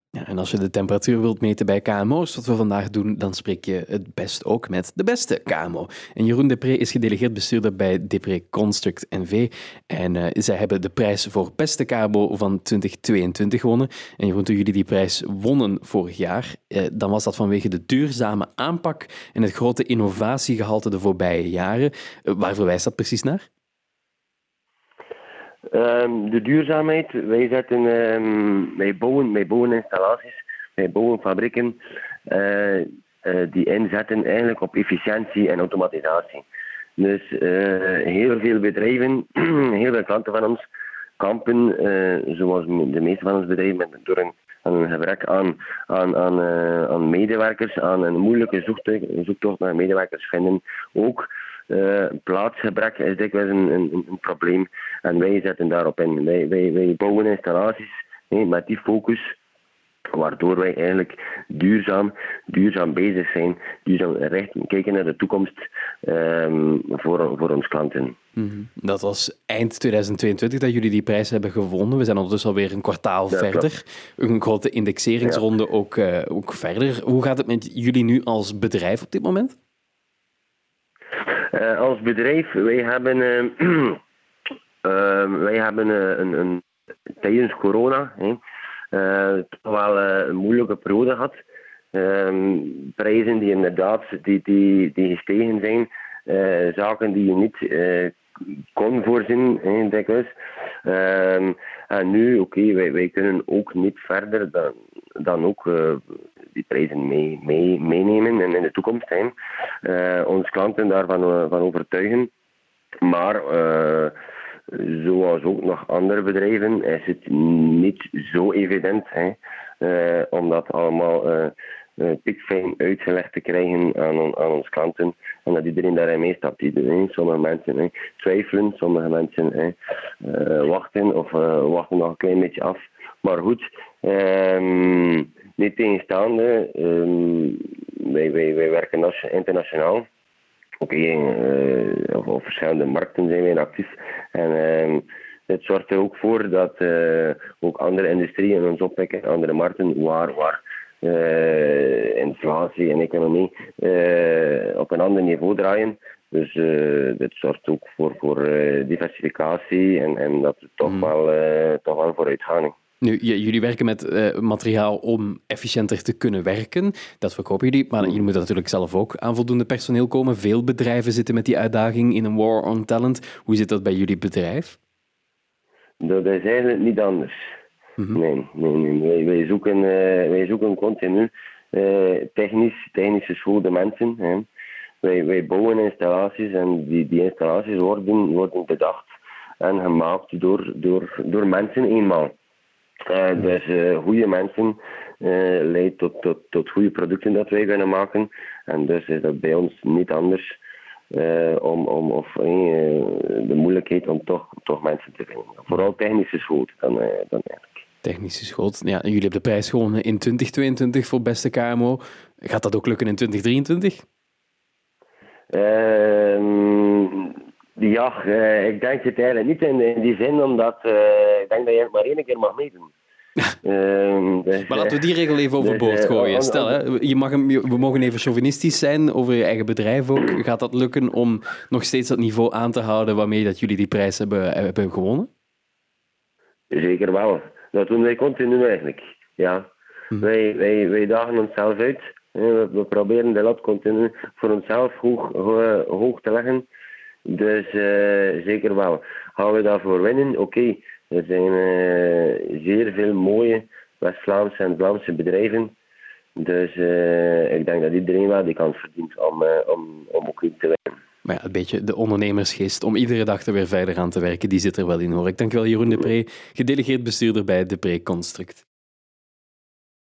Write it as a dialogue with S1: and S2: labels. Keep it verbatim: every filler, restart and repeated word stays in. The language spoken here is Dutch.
S1: Ja, en als je de temperatuur wilt meten bij K M O's, wat we vandaag doen, dan spreek je het best ook met de beste K M O. En Jeroen Depree is gedelegeerd bestuurder bij Depree Construct N V. En uh, zij hebben de prijs voor beste K M O van twintig tweeëntwintig gewonnen. En Jeroen, toen jullie die prijs wonnen vorig jaar, uh, dan was dat vanwege de duurzame aanpak en het grote innovatiegehalte de voorbije jaren. Uh, waar verwijst dat precies naar?
S2: Um, de duurzaamheid, wij, zetten, um, wij, bouwen, wij bouwen installaties, wij bouwen fabrieken uh, uh, die inzetten eigenlijk op efficiëntie en automatisatie. Dus uh, heel veel bedrijven, heel veel klanten van ons kampen, uh, zoals de meeste van ons bedrijven, door een, een gebrek aan, aan, aan, uh, aan medewerkers, aan een moeilijke zoektocht, zoektocht naar medewerkers vinden ook. Uh, plaatsgebrek is dikwijls een, een, een probleem en wij zetten daarop in. Wij, wij, wij bouwen installaties nee, met die focus, waardoor wij eigenlijk duurzaam, duurzaam bezig zijn, duurzaam recht kijken naar de toekomst um, voor, voor onze klanten.
S1: Mm-hmm. Dat was eind tweeduizend tweeëntwintig dat jullie die prijs hebben gewonnen. We zijn ondertussen alweer een kwartaal ja, verder. Klopt. Een grote indexeringsronde ja. ook, uh, ook verder. Hoe gaat het met jullie nu als bedrijf op dit moment?
S2: Uh, als bedrijf, wij hebben, uh, uh, wij hebben uh, een, een, tijdens corona hè, uh, toch wel uh, een moeilijke periode gehad. Uh, prijzen die inderdaad die, die, die gestegen zijn, uh, zaken die je niet uh, kon voorzien, hè, dikwijls. Uh, en nu, oké, okay, wij, wij kunnen ook niet verder dan, dan ook uh, die prijzen mee, mee, meenemen en in de toekomst zijn. Uh, onze klanten daarvan uh, van overtuigen. Maar uh, zoals ook nog andere bedrijven is het niet zo evident hè, uh, om dat allemaal uh, uh, pikfijn uitgelegd te krijgen aan, on, aan onze klanten en dat iedereen daarin meestapt. Iedereen, sommige mensen hè, twijfelen, sommige mensen hè, uh, wachten of uh, wachten nog een klein beetje af. Maar goed, um, niet tegenstaande, um, wij, wij, wij werken internationaal. Oké, okay, uh, op, op verschillende markten zijn wij actief. En uh, het zorgt er ook voor dat uh, ook andere industrieën ons oppikken, andere markten, waar, waar uh, inflatie en economie uh, op een ander niveau draaien. Dus uh, dit zorgt ook voor, voor uh, diversificatie en, en dat we toch, mm. wel, uh, toch wel vooruit gaan.
S1: Nu, j- jullie werken met uh, materiaal om efficiënter te kunnen werken. Dat verkopen jullie, maar jullie moeten natuurlijk zelf ook aan voldoende personeel komen. Veel bedrijven zitten met die uitdaging in een war on talent. Hoe zit dat bij jullie bedrijf?
S2: Dat is eigenlijk niet anders. Mm-hmm. Nee, nee, nee. Wij, wij, zoeken, uh, wij zoeken continu uh, technisch, technisch geschoolde mensen. Hè. Wij, wij bouwen installaties en die, die installaties worden, worden bedacht en gemaakt door, door, door mensen eenmaal. Uh, dus uh, goede mensen uh, leidt tot, tot, tot goede producten dat wij kunnen maken. En dus is dat bij ons niet anders uh, om, om of, uh, de moeilijkheid om toch, toch mensen te vinden. Vooral technische school dan, uh, dan eigenlijk.
S1: Technische school. Ja, jullie hebben de prijs gewonnen in twintig tweeëntwintig voor beste K M O. Gaat dat ook lukken in twintig drieëntwintig?
S2: Uh, Ja, uh, ik denk het eigenlijk niet in, in die zin, omdat uh, ik denk dat je het maar één keer mag meedoen.
S1: uh, dus, maar laten we die regel even overboord dus, uh, gooien. On, on, Stel, hè, je mag hem, we mogen even chauvinistisch zijn over je eigen bedrijf ook. Gaat dat lukken om nog steeds dat niveau aan te houden waarmee dat jullie die prijs hebben, hebben gewonnen?
S2: Zeker wel. Dat doen wij continu eigenlijk. Ja. Hm. Wij, wij, wij dagen onszelf uit. We, we proberen de lat continu voor onszelf hoog, hoog, hoog te leggen. Dus uh, zeker wel. Gaan we daarvoor winnen? Oké, okay. Er zijn uh, zeer veel mooie West-Vlaamse en Vlaamse bedrijven. Dus uh, ik denk dat iedereen wel die kans verdient om, uh, om, om ook iets te winnen.
S1: Maar ja, een beetje de ondernemersgeest om iedere dag er weer verder aan te werken, die zit er wel in hoor. Ik dank wel Jeroen Depree, gedelegeerd bestuurder bij Depree Construct.